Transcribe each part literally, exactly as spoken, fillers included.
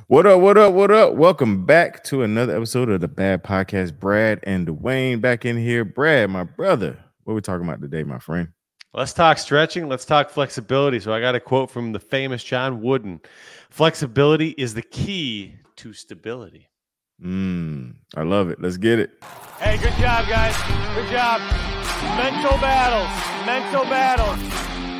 What up, what up, what up? Welcome back to another episode of the Bad Podcast. Brad and Dwayne back in here. Brad, my brother, what are we talking about today, my friend? Let's talk stretching. Let's talk flexibility. So I got a quote from the famous John Wooden. Flexibility is the key to stability. Mm, I love it. Let's get it. Hey, good job, guys. Good job. Mental battles. Mental battles.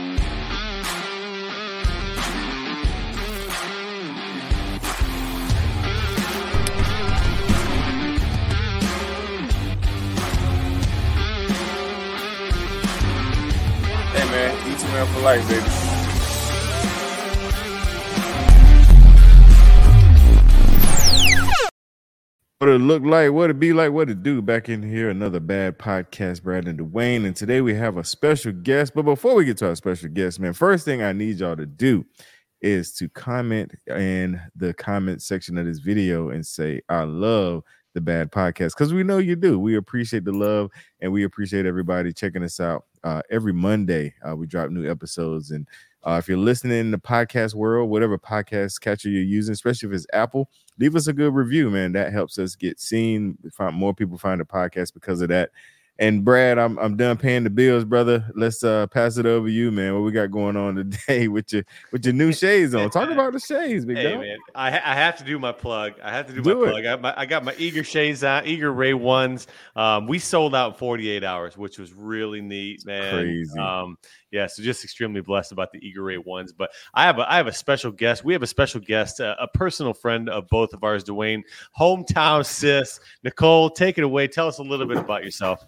Hey, man. E two M for life, baby. What it look like, what it be like, what it do back in here. Another Bad Podcast, Brad and Dwayne. And today we have a special guest. But before we get to our special guest, man, first thing I need y'all to do is to comment in the comment section of this video and say, I love the Bad Podcast, because we know you do. We appreciate the love and we appreciate everybody checking us out. Uh, every Monday, uh, we drop new episodes. And uh, if you're listening in the podcast world, whatever podcast catcher you're using, especially if it's Apple, leave us a good review, man. That helps us get seen. Find more people find the podcast because of that. And Brad, I'm I'm done paying the bills, brother. Let's uh, pass it over to you, man. What we got going on today with your with your new shades on? Talk about the shades, big Hey, dog. man, I, I have to do my plug. I have to do, Do my it. plug. I, got my, I got my Eager shades on, Eager Ray ones. Um, we sold out in forty-eight hours, which was really neat, man. Crazy. Um, yeah, so just extremely blessed about the Eager Ray ones. But I have a I have a special guest. We have a special guest, uh, a personal friend of both of ours, Dwayne, hometown sis, Nicole. Take it away. Tell us a little bit about yourself.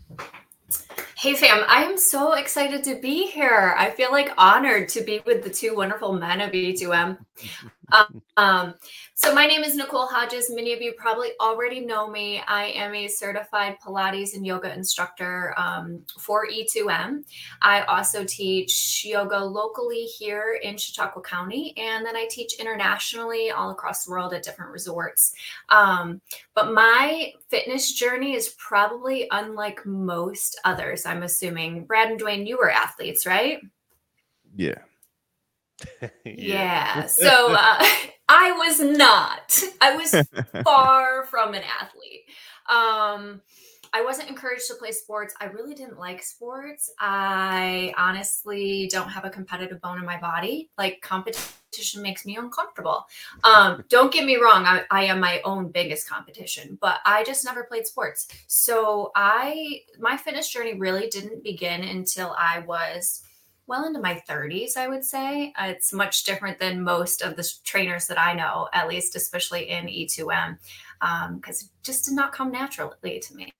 Hey fam, I am so excited to be here. I feel like honored to be with the two wonderful men of E two M. Um, um, so my name is Nicole Hodges. Many of you probably already know me. I am a certified Pilates and yoga instructor um, for E two M. I also teach yoga locally here in Chautauqua County, and then I teach internationally all across the world at different resorts. Um, but my fitness journey is probably unlike most others, I'm assuming. Brad and Dwayne, you were athletes, right? Yeah. yeah. Yeah. So uh, I was not. I was far from an athlete. Um, I wasn't encouraged to play sports. I really didn't like sports. I honestly don't have a competitive bone in my body. Like, competition makes me uncomfortable. Um, don't get me wrong. I, I am my own biggest competition, but I just never played sports. So I, my fitness journey really didn't begin until I was well into my thirties, I would say. Uh, it's much different than most of the trainers that I know, at least, especially in E two M, um, because it just did not come naturally to me.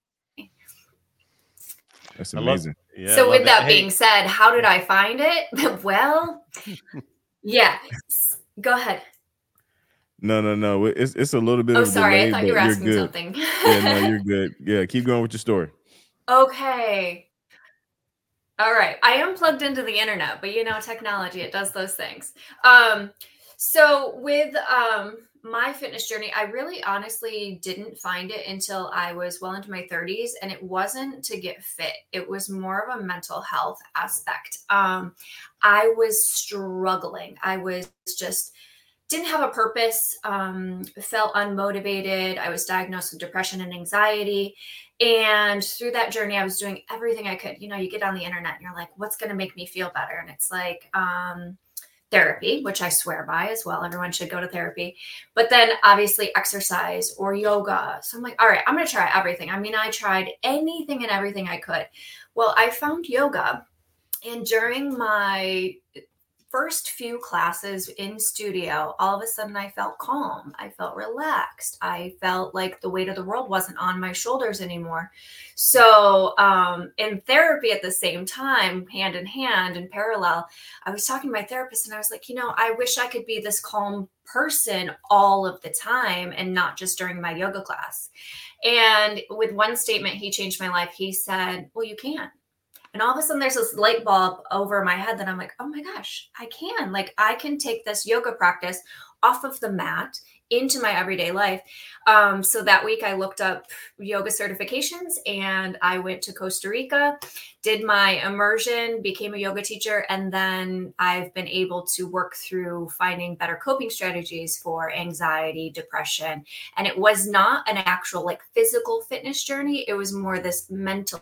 That's I love- amazing. Yeah, so I with love that Hey, being said, how did I find it? Well, yeah, go ahead. No, no, no. It's it's a little bit Oh, of a sorry. delay, I thought but you were you're asking good. something. Yeah, no, you're good. Yeah, keep going with your story. Okay. All right. I am plugged into the internet, but you know, technology, it does those things. Um, so with um, my fitness journey, I really honestly didn't find it until I was well into my thirties, and it wasn't to get fit. It was more of a mental health aspect. Um, I was struggling. I was just didn't have a purpose, um, felt unmotivated. I was diagnosed with depression and anxiety. And through that journey, I was doing everything I could. You know, you get on the internet and you're like, what's going to make me feel better? And it's like um, therapy, which I swear by as well. Everyone should go to therapy. But then obviously exercise or yoga. So I'm like, all right, I'm going to try everything. I mean, I tried anything and everything I could. Well, I found yoga. And during my first few classes in studio, all of a sudden I felt calm. I felt relaxed. I felt like the weight of the world wasn't on my shoulders anymore. So um, in therapy at the same time, hand in hand in parallel, I was talking to my therapist and I was like, you know, I wish I could be this calm person all of the time and not just during my yoga class. And with one statement, he changed my life. He said, well, you can. And all of a sudden there's this light bulb over my head that I'm like, oh my gosh, I can. Like, I can take this yoga practice off of the mat into my everyday life. Um, so that week I looked up yoga certifications and I went to Costa Rica, did my immersion, became a yoga teacher. And then I've been able to work through finding better coping strategies for anxiety, depression. And it was not an actual like physical fitness journey. It was more this mental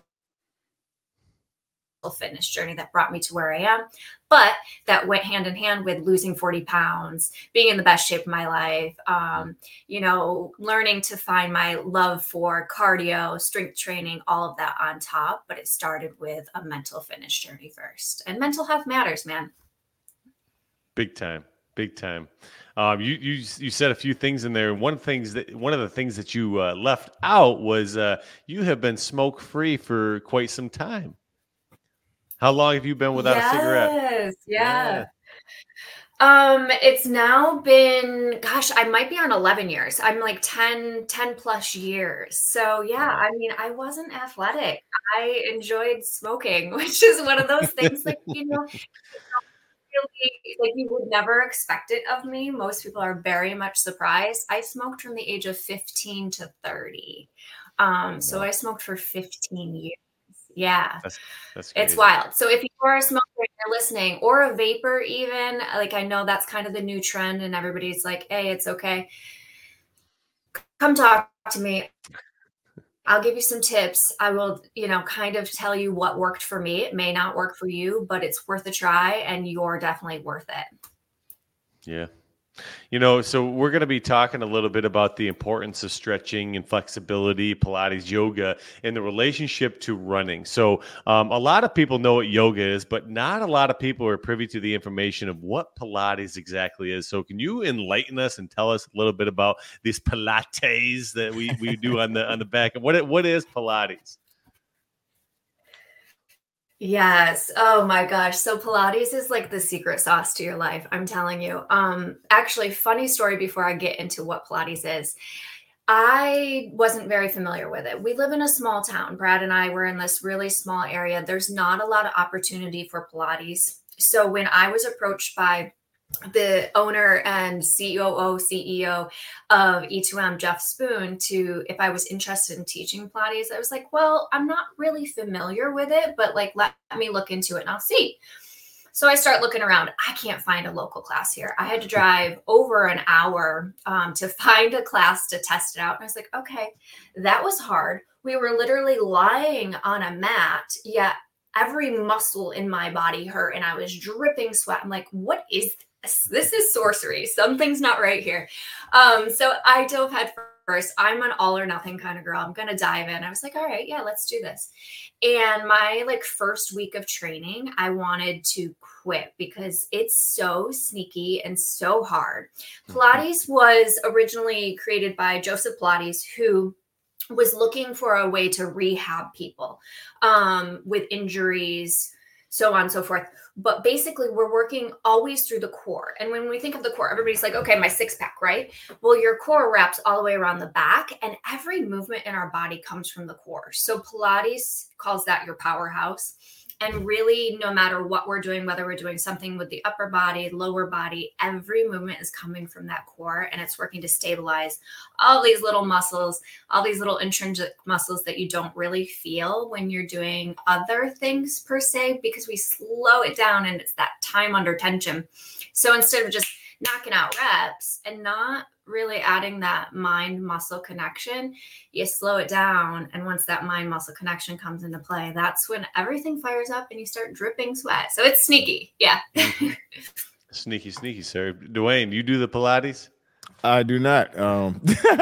fitness journey that brought me to where I am, but that went hand in hand with losing forty pounds, being in the best shape of my life, um, you know, learning to find my love for cardio, strength training, all of that on top. But it started with a mental fitness journey first, and mental health matters, man. Big time, big time. Um, you you you said a few things in there. One things that one of the things that you uh, left out was uh, you have been smoke free for quite some time. How long have you been without yes, a cigarette? Yes, yeah. yeah. Um, it's now been, gosh, I might be on eleven years. I'm like ten, ten plus years. So yeah, I mean, I wasn't athletic. I enjoyed smoking, which is one of those things like, you know, really, like you would never expect it of me. Most people are very much surprised. I smoked from the age of fifteen to thirty. Um, so I smoked for fifteen years. Yeah, that's, that's it's wild. So if you are a smoker and you're listening, or a vapor even, like I know that's kind of the new trend and everybody's like, hey, it's okay. Come talk to me. I'll give you some tips. I will, you know, kind of tell you what worked for me. It may not work for you, but it's worth a try and you're definitely worth it. Yeah. You know, so we're going to be talking a little bit about the importance of stretching and flexibility, Pilates, yoga, and the relationship to running. So um, a lot of people know what yoga is, but not a lot of people are privy to the information of what Pilates exactly is. So can you enlighten us and tell us a little bit about these Pilates that we, we do on the on the back? What what is Pilates? Yes. Oh my gosh. So Pilates is like the secret sauce to your life. I'm telling you. Um, actually, funny story before I get into what Pilates is. I wasn't very familiar with it. We live in a small town. Brad and I were in this really small area. There's not a lot of opportunity for Pilates. So when I was approached by the owner and C O O, C E O of E two M, Jeff Spoon, to if I was interested in teaching Pilates, I was like, well, I'm not really familiar with it, but like, let me look into it and I'll see. So I start looking around. I can't find a local class here. I had to drive over an hour um, to find a class to test it out. And I was like, okay, that was hard. We were literally lying on a mat, yet every muscle in my body hurt and I was dripping sweat. I'm like, what is this? This is sorcery. Something's not right here. Um, so I dove head first. I'm an all or nothing kind of girl. I'm going to dive in. I was like, all right, yeah, let's do this. And my like first week of training, I wanted to quit because it's so sneaky and so hard. Pilates was originally created by Joseph Pilates, who was looking for a way to rehab people um, with injuries, so on and so forth. But basically, we're working always through the core. And when we think of the core, everybody's like, okay, my six pack, right? Well, your core wraps all the way around the back, and every movement in our body comes from the core. So Pilates calls that your powerhouse. And really, no matter what we're doing, whether we're doing something with the upper body, lower body, every movement is coming from that core, and it's working to stabilize all these little muscles, all these little intrinsic muscles that you don't really feel when you're doing other things per se, because we slow it down and it's that time under tension. So instead of just knocking out reps and not really adding that mind muscle connection, you slow it down. And once that mind muscle connection comes into play, that's when everything fires up and you start dripping sweat. So it's sneaky. Yeah. Sneaky, sneaky, sir. Dwayne, you do the Pilates? I do not. Um.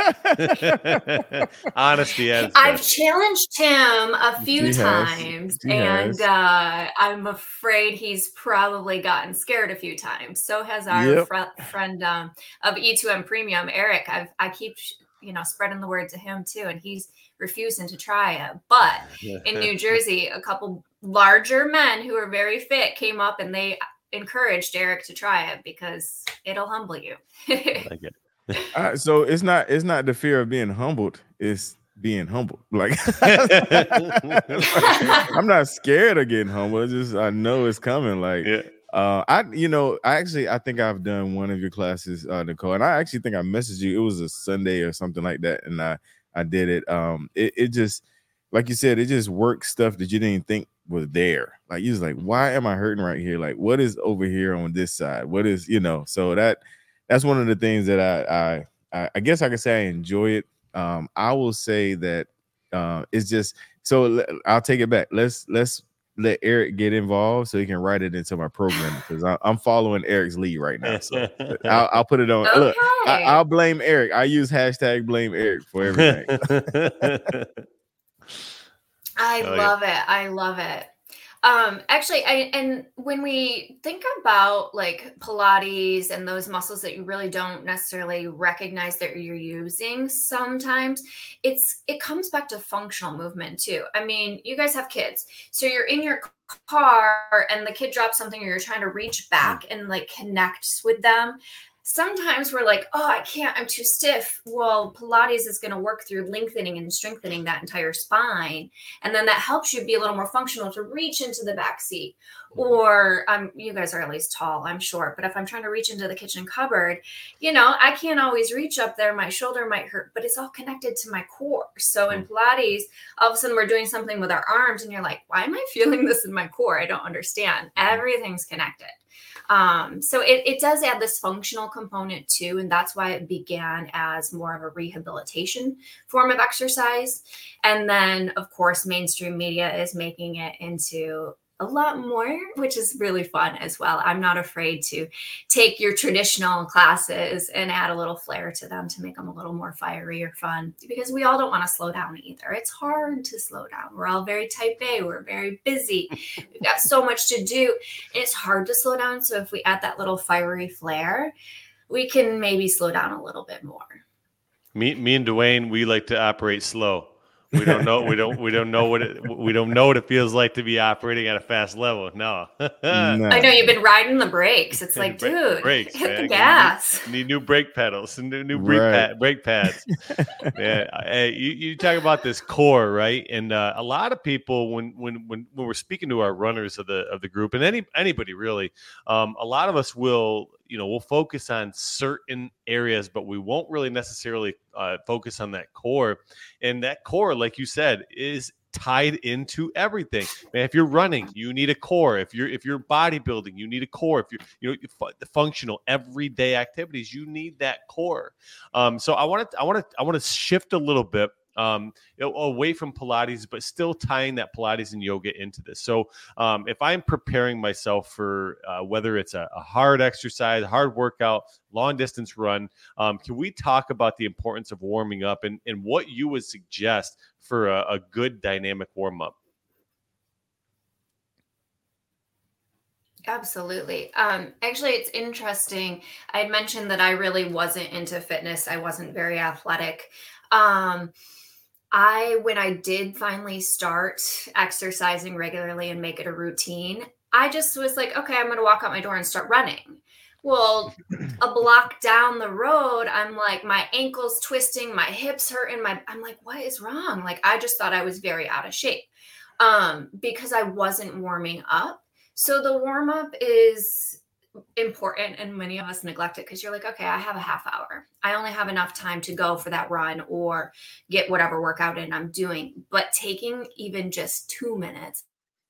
Honesty. As I've challenged him a few He times, He and has. uh, I'm afraid he's probably gotten scared a few times. So has our Yep. fr- friend um, of E two M Premium, Eric. I've, I keep, you know, spreading the word to him too, and he's refusing to try it. But in New Jersey, a couple larger men who are very fit came up and they encouraged Eric to try it because it'll humble you. I like it. Uh, so it's not it's not the fear of being humbled, it's being humbled. Like, I'm not scared of getting humbled. It's just I know it's coming. Like, Yeah. Uh, I, you know, I actually, I think I've done one of your classes, uh, Nicole, and I actually think I messaged you. It was a Sunday or something like that, and I, I did it. Um, it, it just, like you said, it just worked stuff that you didn't even think was there. Like you was like, why am I hurting right here? Like, what is over here on this side? What is, you know? So that, that's one of the things that I, I, I, I guess I could say I enjoy it. Um, I will say that, uh, it's just so. I'll take it back. Let's let's. let Eric get involved so he can write it into my program because I, I'm following Eric's lead right now. So I'll, I'll put it on. Okay. Look, I, I'll blame Eric. I use hashtag blame Eric for everything. I Oh, love yeah. it. I love it. Um, actually, I, and when we think about like Pilates and those muscles that you really don't necessarily recognize that you're using, sometimes it's, it comes back to functional movement too. I mean, you guys have kids, so you're in your car and the kid drops something or you're trying to reach back and like connect with them. Sometimes we're like, oh, I can't, I'm too stiff. Well, Pilates is going to work through lengthening and strengthening that entire spine. And then that helps you be a little more functional to reach into the back seat. Or um, you guys are at least tall, I'm short. But if I'm trying to reach into the kitchen cupboard, you know, I can't always reach up there. My shoulder might hurt, but it's all connected to my core. So in Pilates, all of a sudden we're doing something with our arms and you're like, why am I feeling this in my core? I don't understand. Everything's connected. Um, so it, it does add this functional component too. And that's why it began as more of a rehabilitation form of exercise. And then of course, mainstream media is making it into a lot more, which is really fun as well. I'm not afraid to take your traditional classes and add a little flair to them to make them a little more fiery or fun, because we all don't want to slow down either. It's hard to slow down. We're all very type A. We're very busy. We've got so much to do. It's hard to slow down. So if we add that little fiery flair, we can maybe slow down a little bit more. Me, me and Dwayne, we like to operate slow. We don't know. We don't. We don't know what it. We don't know what it feels like to be operating at a fast level. No. No. I know you've been riding the brakes. It's like, dude, brakes, hit man. the gas. Need, need new brake pedals and new, new brake, Right. pad, brake pads. Yeah. Hey, you, you talk about this core, right? And uh, a lot of people, when when when when we're speaking to our runners of the of the group, and any anybody really, um, a lot of us will. You know, we'll focus on certain areas, but we won't really necessarily uh, focus on that core. And that core, like you said, is tied into everything. Man, if you're running, you need a core. If you're if you're bodybuilding, you need a core. If you're you know the functional everyday activities, you need that core. Um, so I want to I want to I want to shift a little bit. Um, away from Pilates, but still tying that Pilates and yoga into this. So um, if I'm preparing myself for uh, whether it's a, a hard exercise, hard workout, long distance run, um, can we talk about the importance of warming up and, and what you would suggest for a, a good dynamic warm up? Absolutely. Um, actually, it's interesting. I had mentioned that I really wasn't into fitness. I wasn't very athletic. Um, I, when I did finally start exercising regularly and make it a routine, I just was like, okay, I'm going to walk out my door and start running. Well, a block down the road, I'm like, my ankle's twisting, my hips hurting, my, I'm like, what is wrong? Like, I just thought I was very out of shape, um, because I wasn't warming up. So the warm up is important, and many of us neglect it because you're like, okay, I have a half hour. I only have enough time to go for that run or get whatever workout in I'm doing. But taking even just two minutes,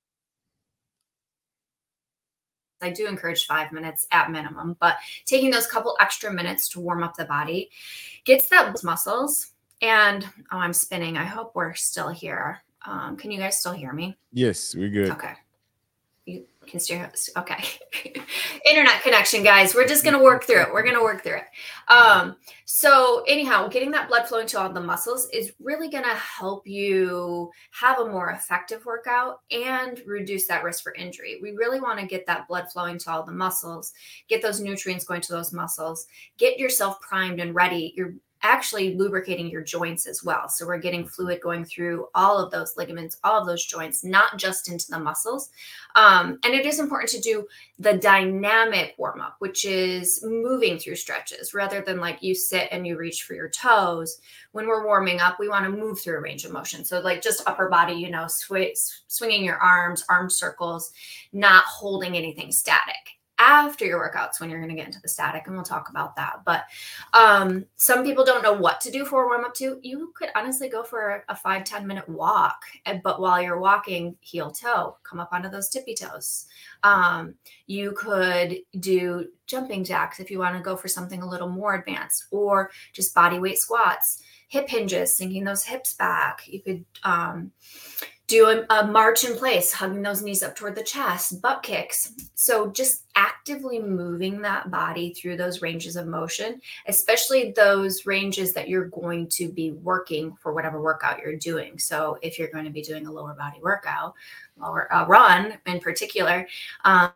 I do encourage five minutes at minimum, but taking those couple extra minutes to warm up the body gets that muscles. And oh, I'm spinning. I hope we're still here. Um, can you guys still hear me? Yes, we're good. Okay. You can steer. Okay. Internet connection, guys. We're just going to work through it. We're going to work through it. Um, so anyhow, getting that blood flowing to all the muscles is really going to help you have a more effective workout and reduce that risk for injury. We really want to get that blood flowing to all the muscles, get those nutrients going to those muscles, get yourself primed and ready. Your actually lubricating your joints as well. So we're getting fluid going through all of those ligaments, all of those joints, not just into the muscles. Um, and it is important to do the dynamic warm up, which is moving through stretches rather than like you sit and you reach for your toes. When we're warming up, we want to move through a range of motion. So like just upper body, you know, sw- swinging your arms, arm circles, not holding anything static. After your workouts, when you're going to get into the static, and we'll talk about that. But um, some people don't know what to do for a warm up too. You could honestly go for a five, ten minute walk, but while you're walking, heel toe, come up onto those tippy toes. Um, you could do jumping jacks if you want to go for something a little more advanced, or just body weight squats, hip hinges, sinking those hips back. You could um, do a, a march in place, hugging those knees up toward the chest, butt kicks. So just actively moving that body through those ranges of motion, especially those ranges that you're going to be working for whatever workout you're doing. So if you're going to be doing a lower body workout, or a run in particular, um,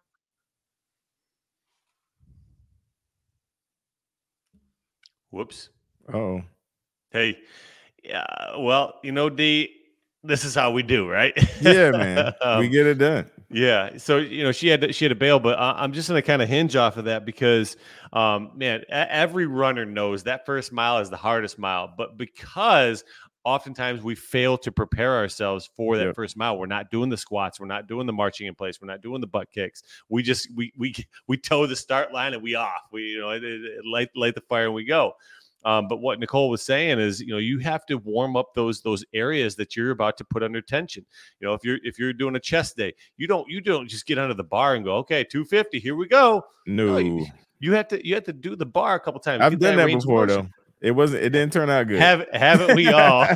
Whoops. Oh, Hey, yeah. Well, you know, D, this is how we do, right? yeah, man. um, we get it done. Yeah. So, you know, she had to, she had to bail, but I, I'm just going to kind of hinge off of that because, um, man, a- every runner knows that first mile is the hardest mile, but because oftentimes we fail to prepare ourselves for that Yep. first mile. We're not doing the squats. We're not doing the marching in place. We're not doing the butt kicks. We just, we, we, we toe the start line and we off, we, you know, it, it, it light, light the fire and we go. Um, but what Nicole was saying is, you know, you have to warm up those those areas that you're about to put under tension. You know, if you're if you're doing a chest day, you don't you don't just get under the bar and go, okay, two fifty, here we go. No, No, you, you have to you have to do the bar a couple times. I've Get done that range of before motion. though. It wasn't. It didn't turn out good. Have haven't we all?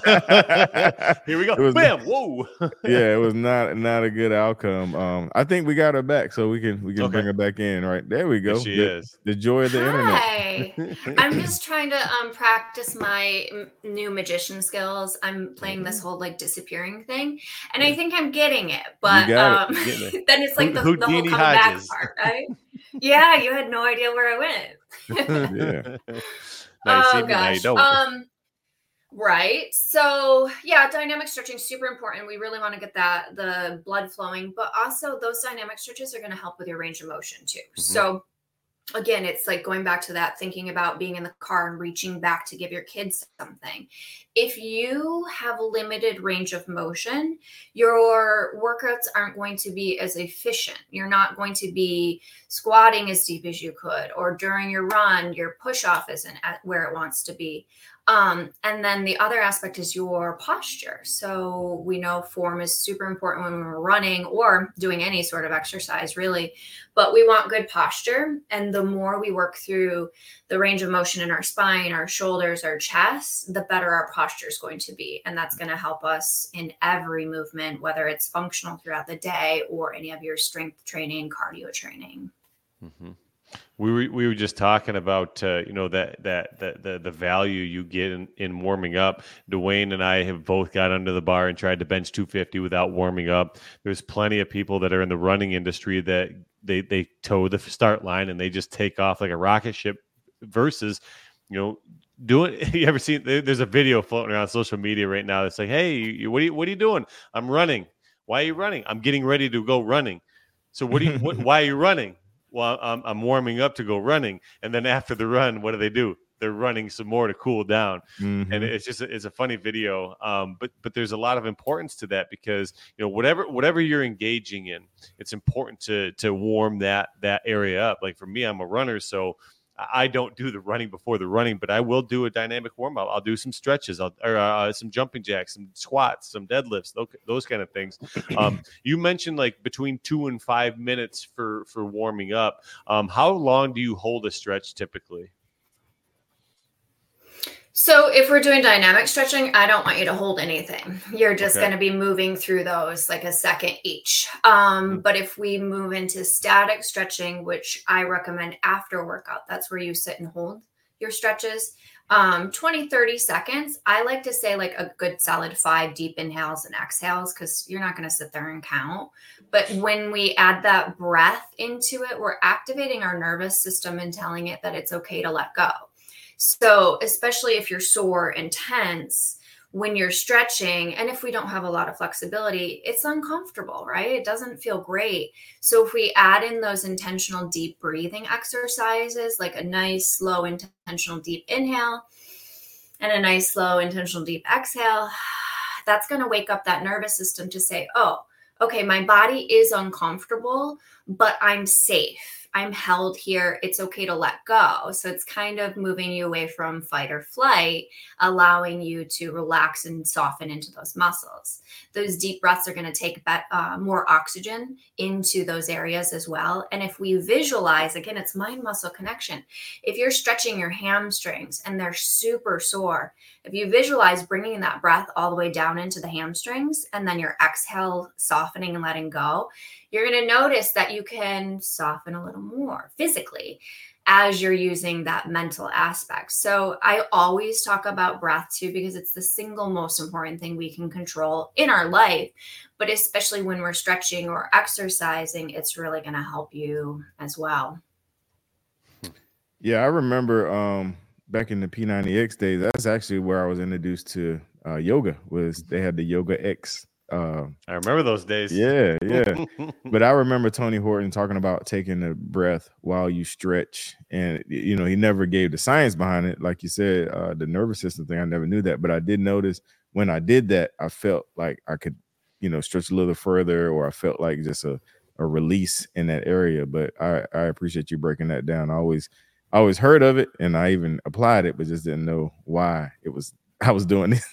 Here we go. It was- Bam! Whoa! yeah, it was not not a good outcome. Um, I think we got her back, so we can we can Okay. bring her back in. Right there, we go. There she the, is. the joy of the internet. Hi. I'm just trying to um, practice my m- new magician skills. I'm playing this whole like disappearing thing, and I think I'm getting it. But got um, it. You're getting then it's like the, the whole Houdini coming back Hodges. part, right? Yeah, you had no idea where I went. Yeah. Now you see Oh me, now you gosh. don't. Um, right. So yeah, dynamic stretching is super important. We really want to get that the blood flowing, but also those dynamic stretches are going to help with your range of motion too. Mhm. So again, it's like going back to that, thinking about being in the car and reaching back to give your kids something. If you have limited range of motion, your workouts aren't going to be as efficient. You're not going to be squatting as deep as you could, or during your run, your push off isn't at where it wants to be. Um, and then the other aspect is your posture. So we know form is super important when we're running or doing any sort of exercise, really. But we want good posture. And the more we work through the range of motion in our spine, our shoulders, our chest, the better our posture is going to be. And that's going to help us in every movement, whether it's functional throughout the day or any of your strength training, cardio training. Mm-hmm. We were we were just talking about uh, you know that that that the the value you get in, in warming up. Dwayne and I have both got under the bar and tried to bench two fifty without warming up. There's plenty of people that are in the running industry that they they toe the start line and they just take off like a rocket ship. Versus, you know, doing. You ever seen? There's a video floating around social media right now that's like, hey, you, what are you what are you doing? I'm running. Why are you running? I'm getting ready to go running. So what do you? What, why are you running? Well, I'm, I'm warming up to go running, and then after the run, what do they do? They're running some more to cool down, Mhm. and it's just a, it's a funny video. Um, but but there's a lot of importance to that because you know whatever whatever you're engaging in, it's important to to warm that that area up. Like for me, I'm a runner, so I don't do the running before the running, but I will do a dynamic warm up. I'll do some stretches, I'll, or uh, some jumping jacks, some squats, some deadlifts, those, those kind of things. Um, you mentioned like between two and five minutes for, for warming up. Um, how long do you hold a stretch typically? So if we're doing dynamic stretching, I don't want you to hold anything. You're just Okay. going to be moving through those like a second each. Um, Mhm. But if we move into static stretching, which I recommend after workout, that's where you sit and hold your stretches. Um, twenty, thirty seconds. I like to say like a good solid five deep inhales and exhales because you're not going to sit there and count. But when we add that breath into it, we're activating our nervous system and telling it that it's okay to let go. So especially if you're sore and tense, when you're stretching, and if we don't have a lot of flexibility, it's uncomfortable, right? It doesn't feel great. So if we add in those intentional deep breathing exercises, like a nice, slow, intentional deep inhale and a nice, slow, intentional deep exhale, that's going to wake up that nervous system to say, oh, okay, my body is uncomfortable, but I'm safe. I'm held here. It's okay to let go. So it's kind of moving you away from fight or flight, allowing you to relax and soften into those muscles. Those deep breaths are going to take uh, more oxygen into those areas as well. And if we visualize, again, it's mind muscle connection. If you're stretching your hamstrings and they're super sore, if you visualize bringing that breath all the way down into the hamstrings and then your exhale softening and letting go, you're going to notice that you can soften a little more physically as you're using that mental aspect. So I always talk about breath too, because it's the single most important thing we can control in our life. But especially when we're stretching or exercising, it's really going to help you as well. Yeah, I remember um, back in the P ninety X days, that's actually where I was introduced to uh, yoga. Was they had the Yoga X. Uh, I remember those days. Yeah, yeah. But I remember Tony Horton talking about taking a breath while you stretch. And, you know, he never gave the science behind it. Like you said, uh, the nervous system thing, I never knew that. But I did notice when I did that, I felt like I could, you know, stretch a little further, or I felt like just a, a release in that area. But I, I appreciate you breaking that down. I always, I always heard of it, and I even applied it, but just didn't know why it was, I was doing it.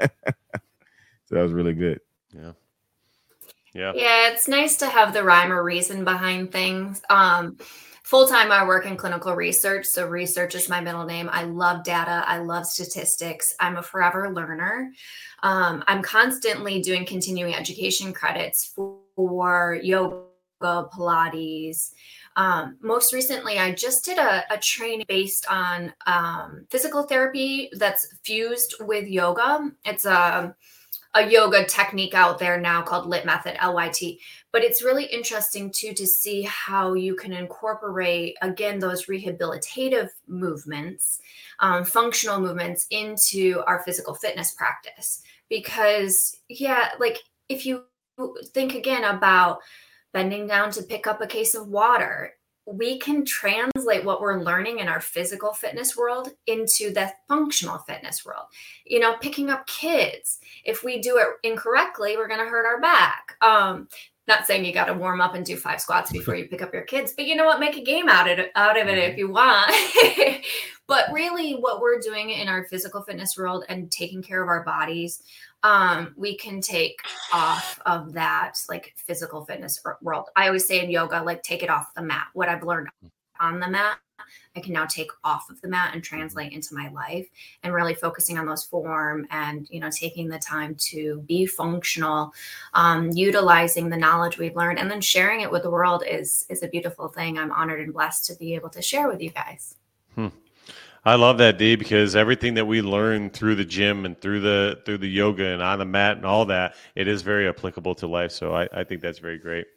So that was really good. Yeah. Yeah. Yeah, it's nice to have the rhyme or reason behind things. Um, full-time, I work in clinical research. So research is my middle name. I love data. I love statistics. I'm a forever learner. Um, I'm constantly doing continuing education credits for, for yoga, Pilates. Um, most recently, I just did a, a training based on um, physical therapy that's fused with yoga. It's a a yoga technique out there now called Lit Method, L Y T. But it's really interesting too to see how you can incorporate, again, those rehabilitative movements, um, functional movements into our physical fitness practice. Because, yeah, like if you think again about bending down to pick up a case of water, we can translate what we're learning in our physical fitness world into the functional fitness world. You know, picking up kids, if we do it incorrectly, we're going to hurt our back. Um, not saying you got to warm up and do five squats before you pick up your kids, but you know what, make a game out of it, out of it if you want. But really what we're doing in our physical fitness world and taking care of our bodies, um, we can take off of that like physical fitness world. I always say in yoga, like take it off the mat. What I've learned on the mat, I can now take off of the mat and translate into my life, and really focusing on those form and, you know, taking the time to be functional, um, utilizing the knowledge we've learned, and then sharing it with the world is, is a beautiful thing. I'm honored and blessed to be able to share with you guys. Hmm. I love that, Dee, because everything that we learn through the gym and through the through the yoga and on the mat and all that, it is very applicable to life. So I, I think that's very great.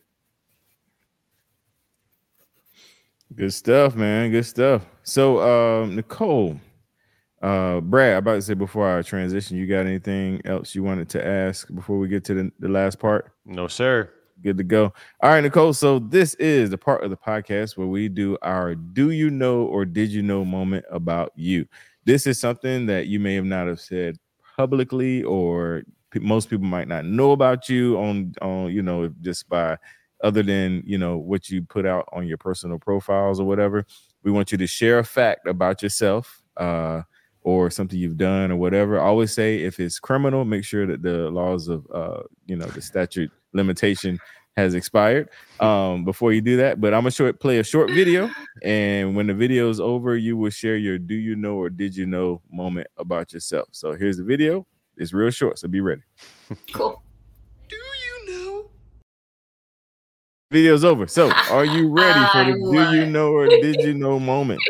Good stuff, man. Good stuff. So, uh, Nicole, uh, Brad, I'm about to say before I transition, you got anything else you wanted to ask before we get to the, the last part? No, sir. Good to go. All right, Nicole. So this is the part of the podcast where we do our do you know or did you know moment about you. This is something that you may have not have said publicly, or pe- most people might not know about you on, on, you know, just by other than, you know, what you put out on your personal profiles or whatever. We want you to share a fact about yourself, uh, or something you've done or whatever. I always say if it's criminal, make sure that the laws of, uh, you know, the statute limitation has expired um, before you do that. But I'm going to play a short video. And when the video is over, you will share your do you know or did you know moment about yourself. So here's the video. It's real short, so be ready. Cool. Do you know? Video's over. So are you ready for the do you it. know or did you know moment?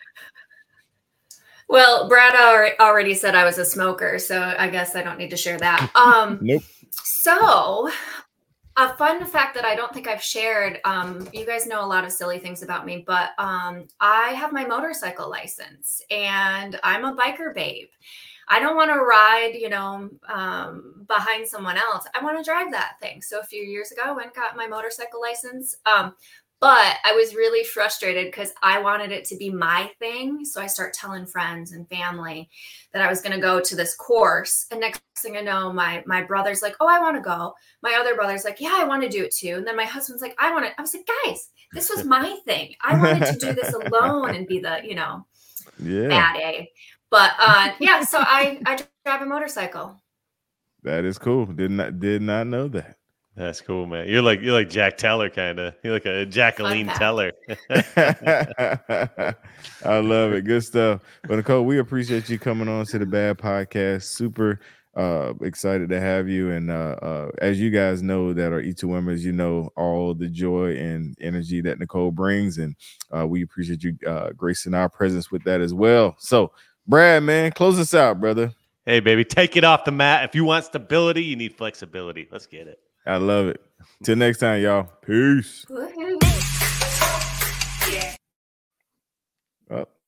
Well, Brad alre- already said I was a smoker, so I guess I don't need to share that. Um, Nope. So A fun fact that I don't think I've shared, um, you guys know a lot of silly things about me, but um, I have my motorcycle license and I'm a biker babe. I don't want to ride, you know, um, behind someone else. I want to drive that thing. So a few years ago, I went and got my motorcycle license. Um, but I was really frustrated because I wanted it to be my thing. So I start telling friends and family that I was going to go to this course. And next thing I know, my my brother's like, oh, I want to go. My other brother's like, yeah, I want to do it too. And then my husband's like, I want to. I was like, guys, this was my thing. I wanted to do this alone and be the, you know, Yeah. bad A. But uh, yeah, so I, I drive a motorcycle. That is cool. Did not did not know that. That's cool, man. You're like you're like Jack Teller, kind of. You're like a Jacqueline Teller. I love it. Good stuff. But Nicole, we appreciate you coming on to the Bad Podcast. Super uh, excited to have you. And uh, uh, as you guys know that are E two Women's, you know all the joy and energy that Nicole brings, and uh, we appreciate you uh, gracing our presence with that as well. So, Brad, man, close us out, brother. Hey, baby, take it off the mat. If you want stability, you need flexibility. Let's get it. I love it. Till next time, y'all. Peace. Woo-hoo. Oh.